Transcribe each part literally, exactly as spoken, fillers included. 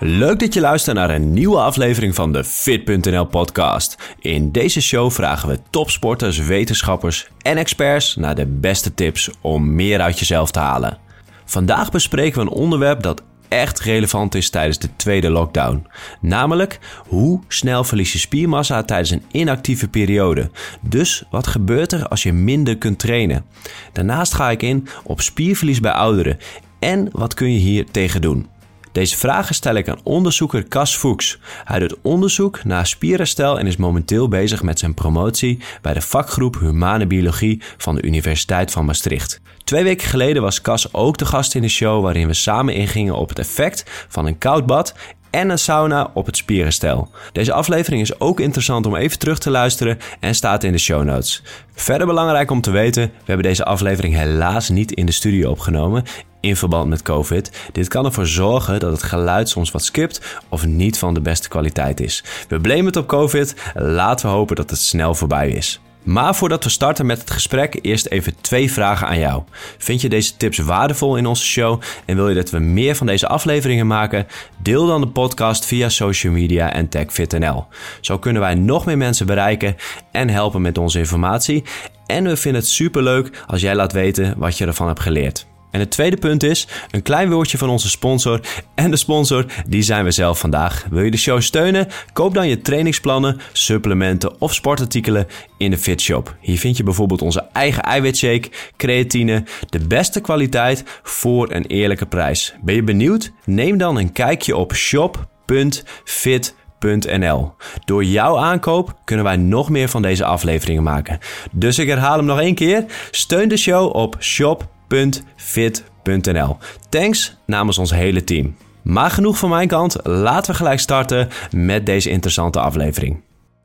Leuk dat je luistert naar een nieuwe aflevering van de Fit punt n l podcast. In deze show vragen we topsporters, wetenschappers en experts naar de beste tips om meer uit jezelf te halen. Vandaag bespreken we een onderwerp dat echt relevant is tijdens de tweede lockdown. Namelijk, hoe snel verlies je spiermassa tijdens een inactieve periode? Dus wat gebeurt er als je minder kunt trainen? Daarnaast ga ik in op spierverlies bij ouderen en wat kun je hier tegen doen? Deze vragen stel ik aan onderzoeker Cas Fuchs. Hij doet onderzoek naar spierherstel en is momenteel bezig met zijn promotie bij de vakgroep Humane Biologie van de Universiteit van Maastricht. Twee weken geleden was Cas ook de gast in de show waarin we samen ingingen op het effect van een koud bad en een sauna op het spierherstel. Deze aflevering is ook interessant om even terug te luisteren en staat in de show notes. Verder belangrijk om te weten, we hebben deze aflevering helaas niet in de studio opgenomen in verband met COVID. Dit kan ervoor zorgen dat het geluid soms wat skipt of niet van de beste kwaliteit is. We blamen het op COVID, laten we hopen dat het snel voorbij is. Maar voordat we starten met het gesprek, eerst even twee vragen aan jou. Vind je deze tips waardevol in onze show en wil je dat we meer van deze afleveringen maken? Deel dan de podcast via social media en tag Fit punt n l. Zo kunnen wij nog meer mensen bereiken en helpen met onze informatie. En we vinden het superleuk als jij laat weten wat je ervan hebt geleerd. En het tweede punt is een klein woordje van onze sponsor. En de sponsor, die zijn we zelf vandaag. Wil je de show steunen? Koop dan je trainingsplannen, supplementen of sportartikelen in de Fitshop. Hier vind je bijvoorbeeld onze eigen eiwitshake, creatine, de beste kwaliteit voor een eerlijke prijs. Ben je benieuwd? Neem dan een kijkje op shop punt fit punt n l. Door jouw aankoop kunnen wij nog meer van deze afleveringen maken. Dus ik herhaal hem nog één keer. Steun de show op shop punt fit punt n l. Thanks namens ons hele team. Maar genoeg van mijn kant, laten we gelijk starten met deze interessante aflevering.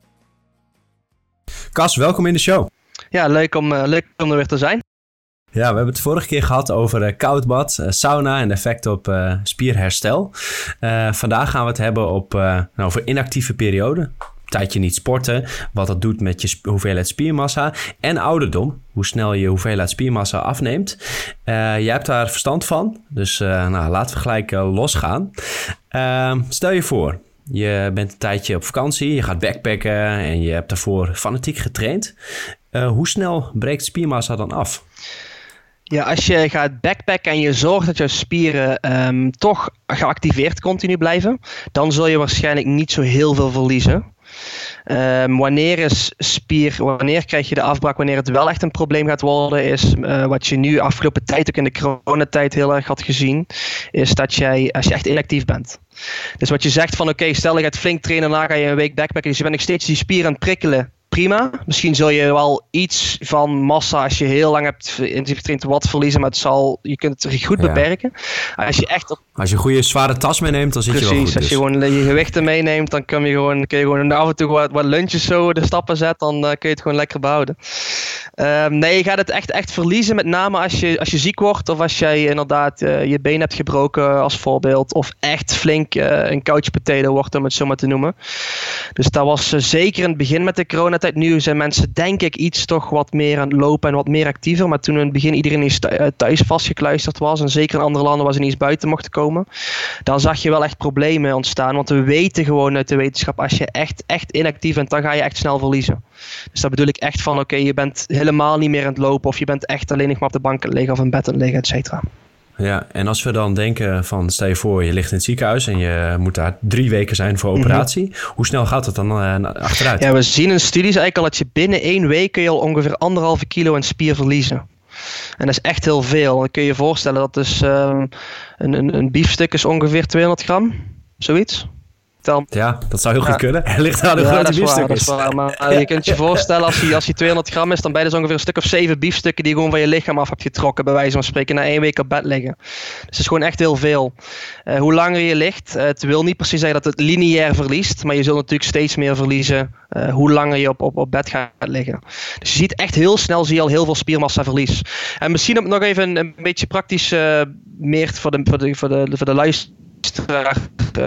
Cas, welkom in de show. Ja, leuk om, uh, leuk om er weer te zijn. Ja, we hebben het vorige keer gehad over uh, koud bad, uh, sauna en effect op uh, spierherstel. Uh, vandaag gaan we het hebben op, uh, nou, over inactieve periode. Tijdje niet sporten, wat dat doet met je sp- hoeveelheid spiermassa en ouderdom, hoe snel je hoeveelheid spiermassa afneemt. Uh, jij hebt daar verstand van, dus uh, nou, laten we gelijk uh, losgaan. Uh, stel je voor, je bent een tijdje op vakantie, je gaat backpacken en je hebt daarvoor fanatiek getraind. Uh, hoe snel breekt spiermassa dan af? Ja, als je gaat backpacken en je zorgt dat jouw spieren um, toch geactiveerd continu blijven, dan zul je waarschijnlijk niet zo heel veel verliezen. Um, wanneer is spier, wanneer krijg je de afbraak, wanneer het wel echt een probleem gaat worden, is uh, wat je nu afgelopen tijd, ook in de coronatijd heel erg had gezien, is dat jij, als je echt inactief bent. Dus wat je zegt van oké, okay, stel je gaat flink trainen, daarna ga je een week backpacken, dus je bent nog steeds die spieren aan het prikkelen. Prima. Misschien zul je wel iets van massa, als je heel lang hebt intensief getraind, wat verliezen, maar het zal, je kunt het goed beperken. Ja. Als je echt op... Als je een goede zware tas meeneemt, dan zit Precies, je wel goed. Precies, als dus. je gewoon je gewichten meeneemt, dan kun je gewoon, kun je gewoon af en toe wat, wat lunches zo de stappen zetten, dan uh, kun je het gewoon lekker behouden. Uh, nee, je gaat het echt, echt verliezen, met name als je, als je ziek wordt of als jij inderdaad uh, je been hebt gebroken als voorbeeld, of echt flink uh, een couch potato wordt, om het zo maar te noemen. Dus dat was uh, zeker in het begin met de coronatijd. Nu zijn mensen denk ik iets toch wat meer aan het lopen en wat meer actiever, maar toen in het begin iedereen eens thuis vastgekluisterd was en zeker in andere landen waar ze niet eens buiten mochten komen, dan zag je wel echt problemen ontstaan, want we weten gewoon uit de wetenschap, als je echt, echt inactief bent, dan ga je echt snel verliezen. Dus dat bedoel ik echt van, oké, okay, je bent helemaal niet meer aan het lopen of je bent echt alleen nog maar op de bank aan het liggen of in bed aan het liggen, et cetera. Ja, en als we dan denken van, stel je voor, je ligt in het ziekenhuis en je moet daar drie weken zijn voor operatie. Mm-hmm. Hoe snel gaat het dan uh, achteruit? Ja, we zien in studies eigenlijk al dat je binnen één week kun je al ongeveer anderhalve kilo aan spier verliezen. En dat is echt heel veel. Dan kun je je voorstellen dat dus uh, een, een, een biefstuk is ongeveer tweehonderd gram, zoiets. Tel... Ja, dat zou heel goed ja. kunnen. Er ligt aan de ja, grote biefstuk. Dat is waar, maar uh, je kunt je voorstellen, als hij, als hij tweehonderd gram is, dan ben je dus ongeveer een stuk of zeven biefstukken die gewoon van je lichaam af hebt getrokken, bij wijze van spreken, na één week op bed liggen. Dus het is gewoon echt heel veel. Uh, hoe langer je ligt, uh, het wil niet precies zeggen dat het lineair verliest, maar je zult natuurlijk steeds meer verliezen uh, hoe langer je op, op, op bed gaat liggen. Dus je ziet echt heel snel, zie je al heel veel spiermassa verlies. En misschien om nog even een, een beetje praktisch uh, meer voor de, voor de, voor de, voor de luisteraar uh,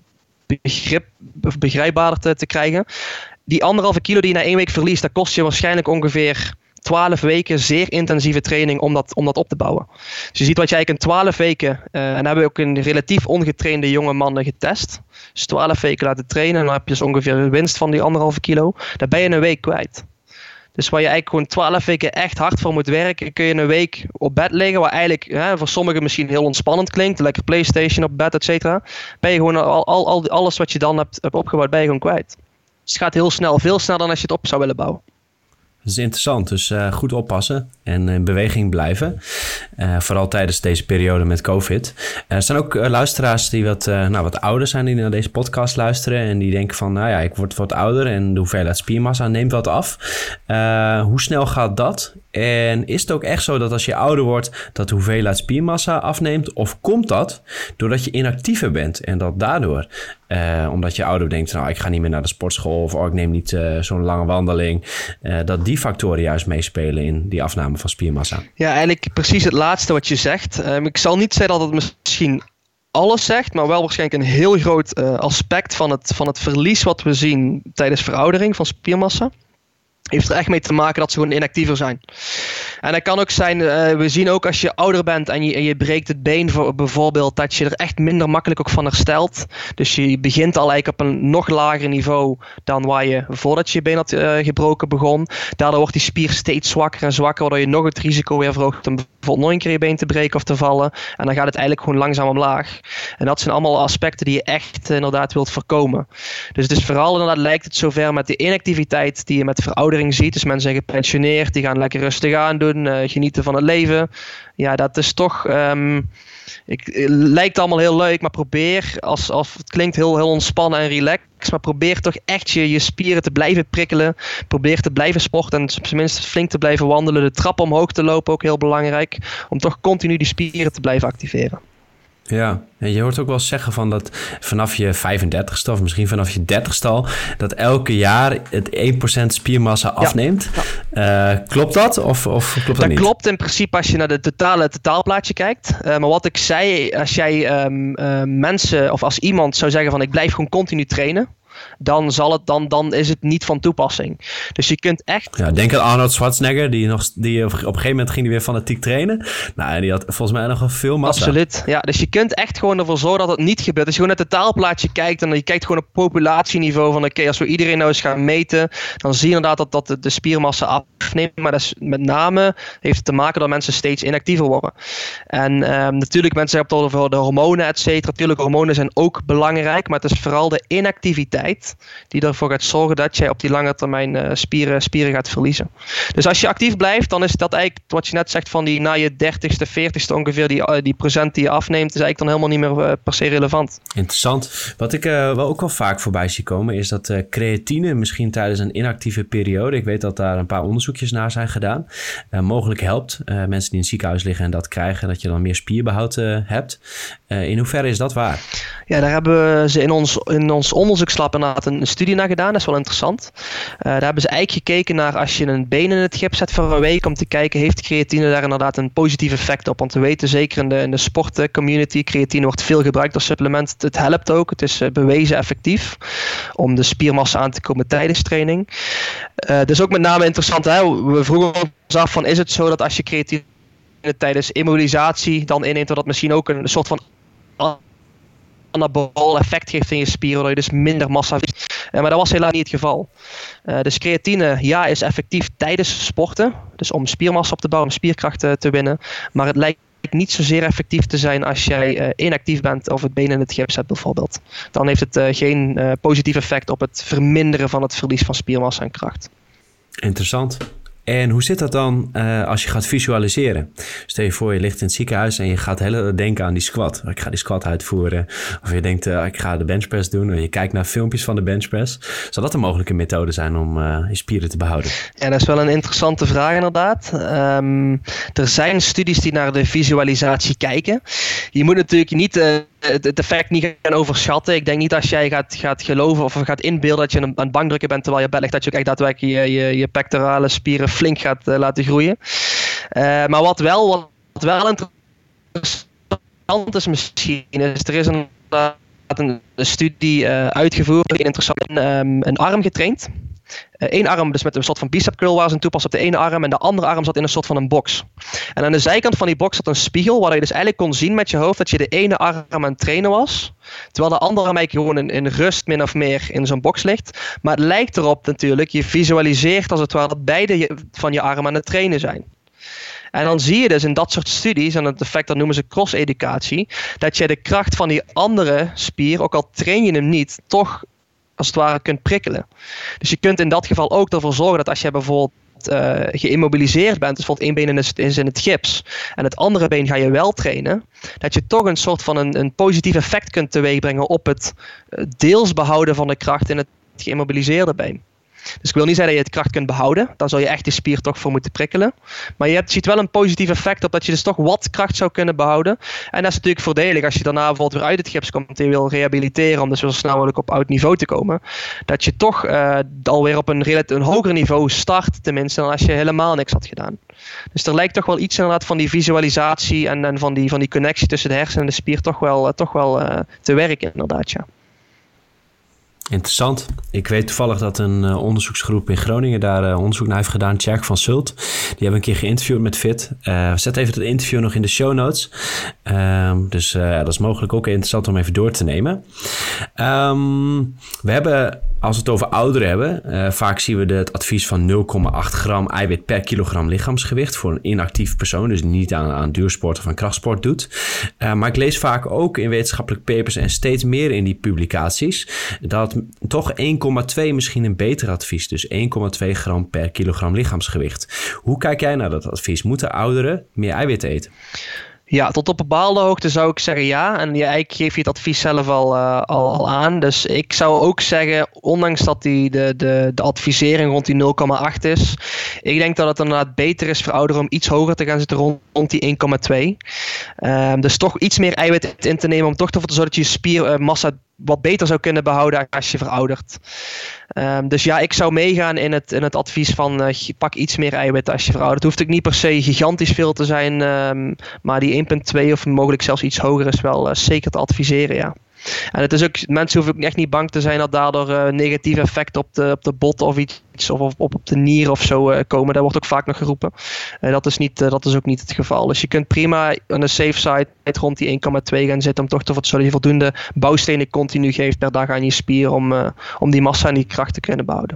begrip, begrijpbaarder te, te krijgen. Die anderhalve kilo die je na één week verliest, dat kost je waarschijnlijk ongeveer twaalf weken zeer intensieve training om dat, om dat op te bouwen. Dus je ziet wat je eigenlijk in twaalf weken, uh, en hebben we ook een relatief ongetrainde jonge mannen getest. Dus twaalf weken laten trainen en dan heb je dus ongeveer een winst van die anderhalve kilo. Dan ben je een week kwijt. Dus waar je eigenlijk gewoon twaalf weken echt hard voor moet werken, kun je een week op bed liggen, waar eigenlijk hè, voor sommigen misschien heel ontspannend klinkt, lekker PlayStation op bed, et cetera. Ben je gewoon al, al, al alles wat je dan hebt, hebt opgebouwd, ben je gewoon kwijt. Dus het gaat heel snel, veel sneller dan als je het op zou willen bouwen. Dat is interessant, dus uh, goed oppassen en in beweging blijven. Uh, vooral tijdens deze periode met COVID. Uh, er zijn ook uh, luisteraars die wat, uh, nou, wat ouder zijn die naar deze podcast luisteren. En die denken van, nou ja, ik word wat ouder en de hoeveelheid spiermassa neemt wat af. Uh, hoe snel gaat dat? En is het ook echt zo dat als je ouder wordt, dat de hoeveelheid spiermassa afneemt? Of komt dat doordat je inactiever bent en dat daardoor... Uh, omdat je ouder denkt, nou, ik ga niet meer naar de sportschool of oh, ik neem niet uh, zo'n lange wandeling. Uh, dat die factoren juist meespelen in die afname van spiermassa. Ja, eigenlijk precies het laatste wat je zegt. Um, ik zal niet zeggen dat het misschien alles zegt, maar wel waarschijnlijk een heel groot uh, aspect van het, van het verlies wat we zien tijdens veroudering van spiermassa. Heeft er echt mee te maken dat ze gewoon inactiever zijn. En dat kan ook zijn, uh, we zien ook als je ouder bent en je, en je breekt het been voor, bijvoorbeeld, dat je er echt minder makkelijk ook van herstelt. Dus je begint al eigenlijk op een nog lager niveau dan waar je voordat je je been had uh, gebroken begon. Daardoor wordt die spier steeds zwakker en zwakker, waardoor je nog het risico weer verhoogt om bijvoorbeeld nog een keer je been te breken of te vallen. En dan gaat het eigenlijk gewoon langzaam omlaag. En dat zijn allemaal aspecten die je echt uh, inderdaad wilt voorkomen. Dus het is vooral inderdaad lijkt het zover met de inactiviteit die je met veroudering ziet. Dus mensen zijn gepensioneerd, die gaan lekker rustig aan doen, uh, genieten van het leven. Ja, dat is toch... Um, ik, het lijkt allemaal heel leuk, maar probeer, als, als, het klinkt heel, heel ontspannen en relaxed, maar probeer toch echt je, je spieren te blijven prikkelen. Probeer te blijven sporten en tenminste flink te blijven wandelen. De trap omhoog te lopen, ook heel belangrijk. Om toch continu die spieren te blijven activeren. Ja, en je hoort ook wel zeggen van dat vanaf je vijfendertigste of misschien vanaf je dertigste al, dat elke jaar het één procent spiermassa afneemt. Ja, ja. Uh, klopt dat of, of klopt dat, dat niet? Dat klopt in principe als je naar de totale totaalplaatje kijkt. Uh, maar wat ik zei, als jij um, uh, mensen of als iemand zou zeggen van ik blijf gewoon continu trainen, dan, zal het, dan, dan is het niet van toepassing. Dus je kunt echt... Ja, denk aan Arnold Schwarzenegger, die, nog, die op een gegeven moment ging die weer fanatiek trainen. Nou, en die had volgens mij nog wel veel massa. Absoluut, ja. Dus je kunt echt gewoon ervoor zorgen dat het niet gebeurt. Als je gewoon naar het totaalplaatje kijkt en je kijkt gewoon op populatieniveau van oké, okay, als we iedereen nou eens gaan meten, dan zie je inderdaad dat, dat de spiermassa afneemt. Maar dat is met name heeft het te maken dat mensen steeds inactiever worden. En um, natuurlijk, mensen hebben het over de hormonen, et cetera. Natuurlijk, hormonen zijn ook belangrijk, maar het is vooral de inactiviteit die ervoor gaat zorgen dat jij op die lange termijn uh, spieren, spieren gaat verliezen. Dus als je actief blijft, dan is dat eigenlijk wat je net zegt van die na je dertigste, veertigste ongeveer die, uh, die procent die je afneemt, is eigenlijk dan helemaal niet meer uh, per se relevant. Interessant. Wat ik uh, wel ook wel vaak voorbij zie komen is dat uh, creatine misschien tijdens een inactieve periode, ik weet dat daar een paar onderzoekjes naar zijn gedaan, uh, mogelijk helpt. Uh, mensen die in het ziekenhuis liggen en dat krijgen, dat je dan meer spierbehoud uh, hebt. Uh, in hoeverre is dat waar? Ja, daar hebben ze in ons, in ons onderzoekslab inderdaad een studie naar gedaan. Dat is wel interessant. Uh, daar hebben ze eigenlijk gekeken naar als je een been in het gips zet voor een week om te kijken, heeft creatine daar inderdaad een positief effect op? Want we weten zeker in de, in de sportcommunity, creatine wordt veel gebruikt als supplement. Het helpt ook. Het is uh, bewezen effectief om de spiermassa aan te komen tijdens training. Uh, dus ook met name interessant. Hè? We vroegen ons af van, is het zo dat als je creatine tijdens immobilisatie dan inneemt, dat dat misschien ook een soort van anabool effect geeft in je spieren, waardoor je dus minder massa verliest. Uh, maar dat was helaas niet het geval. Uh, dus creatine, ja, is effectief tijdens sporten. Dus om spiermassa op te bouwen, om spierkracht uh, te winnen. Maar het lijkt niet zozeer effectief te zijn als jij uh, inactief bent of het been in het gips hebt bijvoorbeeld. Dan heeft het uh, geen uh, positief effect op het verminderen van het verlies van spiermassa en kracht. Interessant. En hoe zit dat dan uh, als je gaat visualiseren? Stel je voor, je ligt in het ziekenhuis en je gaat heel denken aan die squat. Ik ga die squat uitvoeren. Of je denkt, uh, ik ga de benchpress doen. Of je kijkt naar filmpjes van de benchpress. Zou dat een mogelijke methode zijn om uh, je spieren te behouden? Ja, dat is wel een interessante vraag inderdaad. Um, er zijn studies die naar de visualisatie kijken. Je moet natuurlijk niet... Uh, het effect niet gaan overschatten. Ik denk niet als jij gaat, gaat geloven of gaat inbeelden dat je aan het bankdrukken bent terwijl je bed ligt, dat je ook echt daadwerkelijk je, je, je pectorale spieren flink gaat uh, laten groeien. Uh, maar wat wel, wat, wat wel interessant is misschien, is er is een, een studie uh, uitgevoerd, interessant, een, um, een arm getraind. uh, één arm dus met een soort van bicep curl waar ze een toepassen op de ene arm en de andere arm zat in een soort van een box. En aan de zijkant van die box zat een spiegel waar je dus eigenlijk kon zien met je hoofd dat je de ene arm aan het trainen was, terwijl de andere arm eigenlijk gewoon in, in rust min of meer in zo'n box ligt. Maar het lijkt erop natuurlijk, je visualiseert als het ware dat beide je, van je armen aan het trainen zijn. En dan zie je dus in dat soort studies, en het effect dat noemen ze cross-educatie, dat je de kracht van die andere spier, ook al train je hem niet, toch als het ware kunt prikkelen. Dus je kunt in dat geval ook ervoor zorgen dat als je bijvoorbeeld uh, geïmmobiliseerd bent, dus bijvoorbeeld één been is, is in het gips en het andere been ga je wel trainen, dat je toch een soort van een, een positief effect kunt teweegbrengen op het uh, deels behouden van de kracht in het geïmmobiliseerde been. Dus ik wil niet zeggen dat je het kracht kunt behouden. Daar zal je echt die spier toch voor moeten prikkelen. Maar je hebt, ziet wel een positief effect op dat je dus toch wat kracht zou kunnen behouden. En dat is natuurlijk voordelig als je daarna bijvoorbeeld weer uit het gips komt en je wil rehabiliteren om dus zo snel mogelijk op oud niveau te komen. Dat je toch uh, alweer op een, relatief, een hoger niveau start tenminste dan als je helemaal niks had gedaan. Dus er lijkt toch wel iets inderdaad van die visualisatie en, en van, die, van die connectie tussen de hersenen en de spier toch wel, uh, toch wel uh, te werken inderdaad, ja. Interessant. Ik weet toevallig dat een uh, onderzoeksgroep in Groningen daar uh, onderzoek naar heeft gedaan. Tjerk van Zult. Die hebben een keer geïnterviewd met Fit. Uh, zet even het interview nog in de show notes. Um, dus uh, dat is mogelijk ook interessant om even door te nemen. Um, we hebben, als we het over ouderen hebben, uh, vaak zien we het advies van nul komma acht gram eiwit per kilogram lichaamsgewicht voor een inactief persoon. Dus niet aan, aan duursport of aan krachtsport doet. Uh, maar ik lees vaak ook in wetenschappelijke papers en steeds meer in die publicaties dat toch één komma twee misschien een beter advies. Dus één komma twee gram per kilogram lichaamsgewicht. Hoe kijk jij naar dat advies? Moeten ouderen meer eiwit eten? Ja, tot op een bepaalde hoogte zou ik zeggen ja. En je, eigenlijk geef je het advies zelf al, uh, al, al aan. Dus ik zou ook zeggen, ondanks dat die, de, de, de advisering rond die nul komma acht is. Ik denk dat het inderdaad beter is voor ouderen om iets hoger te gaan zitten rond, rond die één komma twee. Um, dus toch iets meer eiwit in te nemen om toch ervoor te zorgen dat je spiermassa wat beter zou kunnen behouden als je veroudert. Um, dus ja, ik zou meegaan in het, in het advies van uh, pak iets meer eiwit als je veroudert. Het hoeft ook niet per se gigantisch veel te zijn, um, maar die één komma twee of mogelijk zelfs iets hoger is wel uh, zeker te adviseren, ja. En het is ook, mensen hoeven ook echt niet bang te zijn dat daardoor uh, negatieve effecten op de, op de botten of iets of op, op de nieren of zo uh, komen. Dat wordt ook vaak nog geroepen. Uh, dat, is niet, uh, dat is ook niet het geval. Dus je kunt prima aan de safe side rond die één komma twee gaan zitten om toch te zorgen dat je voldoende bouwstenen continu geeft per dag aan je spier om, uh, om die massa en die kracht te kunnen behouden.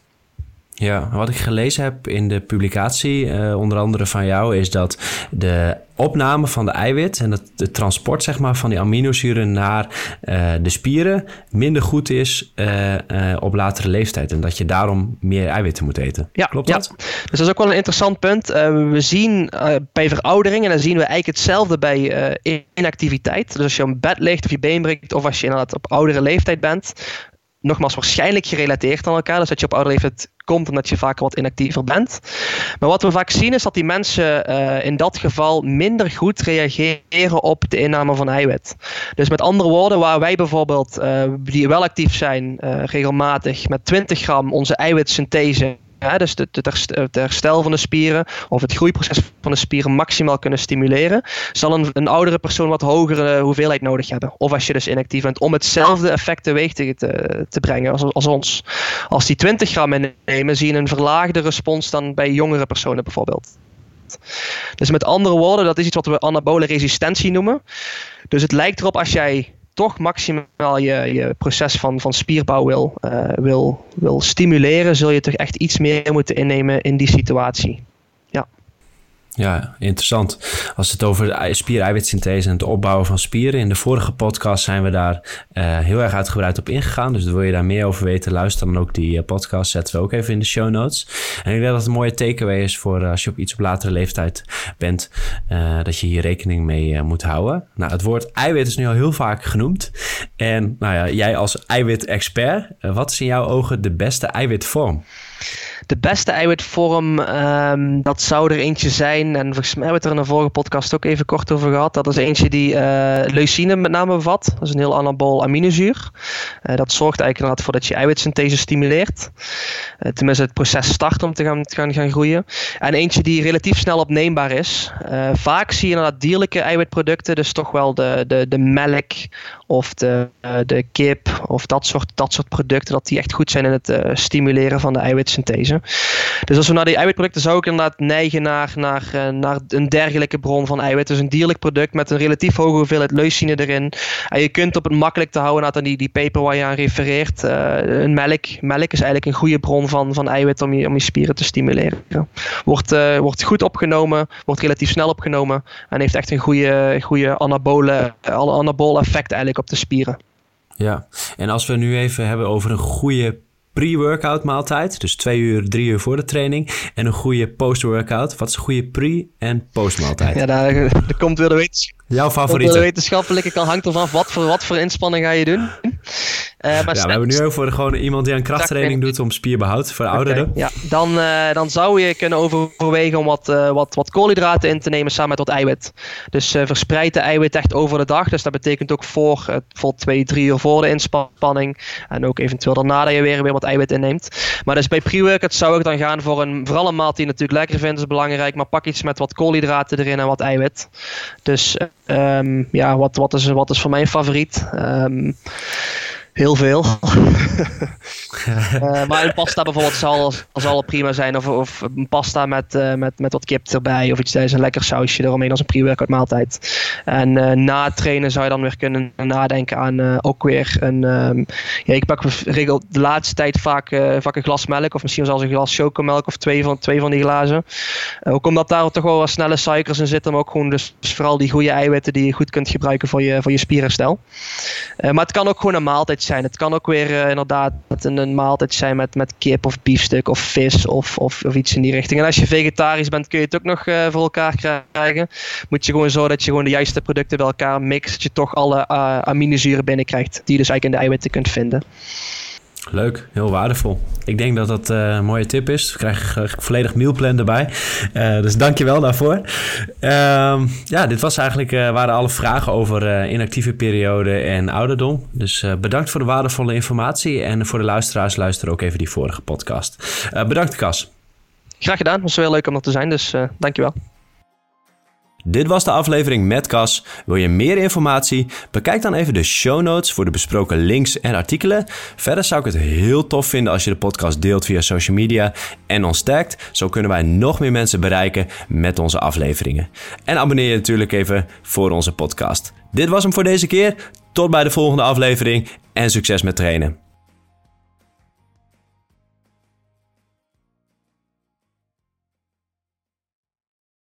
Ja, wat ik gelezen heb in de publicatie, uh, onder andere van jou, is dat de opname van de eiwit en het de transport zeg maar, van die aminozuren naar uh, de spieren minder goed is uh, uh, op latere leeftijd. En dat je daarom meer eiwitten moet eten. Ja, klopt ja. dat? Dus dat is ook wel een interessant punt. Uh, we zien uh, bij veroudering, en dan zien we eigenlijk hetzelfde bij uh, inactiviteit. Dus als je een bed ligt of je been breekt of als je inderdaad op oudere leeftijd bent, nogmaals waarschijnlijk gerelateerd aan elkaar. Dus dat je op oudere leeftijd komt omdat je vaker wat inactiever bent. Maar wat we vaak zien is dat die mensen uh, in dat geval minder goed reageren op de inname van eiwit. Dus met andere woorden, waar wij bijvoorbeeld uh, die wel actief zijn uh, regelmatig met twintig gram onze eiwitsynthese, ja, dus het herstel van de spieren of het groeiproces van de spieren maximaal kunnen stimuleren, zal een, een oudere persoon wat hogere hoeveelheid nodig hebben. Of als je dus inactief bent, om hetzelfde effect teweeg te, te, te brengen als, als ons. Als die twintig gram innemen, zie je een verlaagde respons dan bij jongere personen bijvoorbeeld. Dus met andere woorden, dat is iets wat we anabole resistentie noemen. Dus het lijkt erop als jij toch maximaal je, je proces van, van spierbouw wil, uh, wil, wil stimuleren, zul je toch echt iets meer moeten innemen in die situatie. Ja. Ja, interessant. Als we het over spier-eiwitsynthese en het opbouwen van spieren. In de vorige podcast zijn we daar uh, heel erg uitgebreid op ingegaan. Dus wil je daar meer over weten, luister dan ook die uh, podcast. Zetten we ook even in de show notes. En ik denk dat het een mooie takeaway is voor uh, als je op iets op latere leeftijd bent. Uh, dat je hier rekening mee uh, moet houden. Nou, het woord eiwit is nu al heel vaak genoemd. En nou ja, jij als eiwit-expert, uh, wat is in jouw ogen de beste eiwitvorm? De beste eiwitvorm, um, dat zou er eentje zijn. En volgens mij hebben we het er in de vorige podcast ook even kort over gehad. Dat is eentje die uh, leucine met name bevat. Dat is een heel anabool aminozuur. Uh, dat zorgt eigenlijk inderdaad voor dat je eiwitsynthese stimuleert. Uh, tenminste het proces start om te gaan, te gaan, gaan groeien. En eentje die relatief snel opneembaar is. Uh, vaak zie je inderdaad dierlijke eiwitproducten. Dus toch wel de, de, de melk of de, uh, de kip of dat soort, dat soort producten. Dat die echt goed zijn in het uh, stimuleren van de eiwitsynthese. Dus als we naar die eiwitproducten zou ik inderdaad neigen naar, naar, uh, naar een dergelijke bron van eiwit. Dus een dierlijk product met een relatief hoge hoeveelheid leucine erin. En je kunt op het makkelijk te houden aan die, die paper waar je aan refereert. Uh, een melk. Melk is eigenlijk een goede bron van, van eiwit om je, om je spieren te stimuleren. Wordt, uh, wordt goed opgenomen, wordt relatief snel opgenomen en heeft echt een goede, goede anabole, anabole effect eigenlijk op de spieren. Ja, en als we nu even hebben over een goede pre-workout maaltijd, dus twee uur, drie uur voor de training, en een goede post-workout. Wat is een goede pre- en postmaaltijd? Ja, daar, daar komt weer de wetenschap. Jouw favoriete? De wetenschappelijke kan hangt ervan af wat voor, wat voor inspanning ga je doen. Uh, maar ja, we hebben nu over gewoon iemand die aan krachttraining doet om spierbehoud voor okay, ouderen. Ja, dan, uh, dan zou je kunnen overwegen om wat, uh, wat, wat koolhydraten in te nemen samen met wat eiwit. Dus uh, verspreid de eiwit echt over de dag. Dus dat betekent ook voor, uh, voor twee, drie uur voor de inspanning. En ook eventueel daarna dat je weer, weer wat eiwit inneemt. Maar dus bij pre-workout zou ik dan gaan voor een, vooral een maat die je natuurlijk lekker vindt, is belangrijk. Maar pak iets met wat koolhydraten erin en wat eiwit. Dus um, ja, wat, wat, is, wat is voor mij een favoriet? Um, Heel veel. uh, maar een pasta bijvoorbeeld zal, zal prima zijn. Of, of een pasta met, uh, met, met wat kip erbij. Of iets dergelijks. Een lekker sausje eromheen als een pre-workout maaltijd. En uh, na het trainen zou je dan weer kunnen nadenken aan uh, ook weer een... Um, ja, ik pak regel de laatste tijd vaak, uh, vaak een glas melk. Of misschien zelfs een glas chocomelk. Of twee van, twee van die glazen. Uh, ook omdat daar toch wel wat snelle suikers in zitten. Maar ook gewoon dus vooral die goede eiwitten die je goed kunt gebruiken voor je, voor je spierherstel. Uh, maar het kan ook gewoon een maaltijd zijn. Het kan ook weer uh, inderdaad een, een maaltijd zijn met, met kip of biefstuk of vis of, of, of iets in die richting. En als je vegetarisch bent kun je het ook nog uh, voor elkaar krijgen. Moet je gewoon zorgen dat je gewoon de juiste producten bij elkaar mixt. Dat je toch alle uh, aminozuren binnenkrijgt die je dus eigenlijk in de eiwitten kunt vinden. Leuk, heel waardevol. Ik denk dat dat uh, een mooie tip is. We krijgen uh, volledig mealplan erbij. Uh, dus dank je wel daarvoor. Uh, ja, dit was eigenlijk, uh, waren alle vragen over uh, inactieve periode en ouderdom. Dus uh, bedankt voor de waardevolle informatie. En voor de luisteraars, luister ook even die vorige podcast. Uh, bedankt, Cas. Graag gedaan. Het was heel leuk om er te zijn, dus uh, dank je wel. Dit was de aflevering met Cas. Wil je meer informatie? Bekijk dan even de show notes voor de besproken links en artikelen. Verder zou ik het heel tof vinden als je de podcast deelt via social media en ons tagt. Zo kunnen wij nog meer mensen bereiken met onze afleveringen. En abonneer je natuurlijk even voor onze podcast. Dit was hem voor deze keer. Tot bij de volgende aflevering en succes met trainen.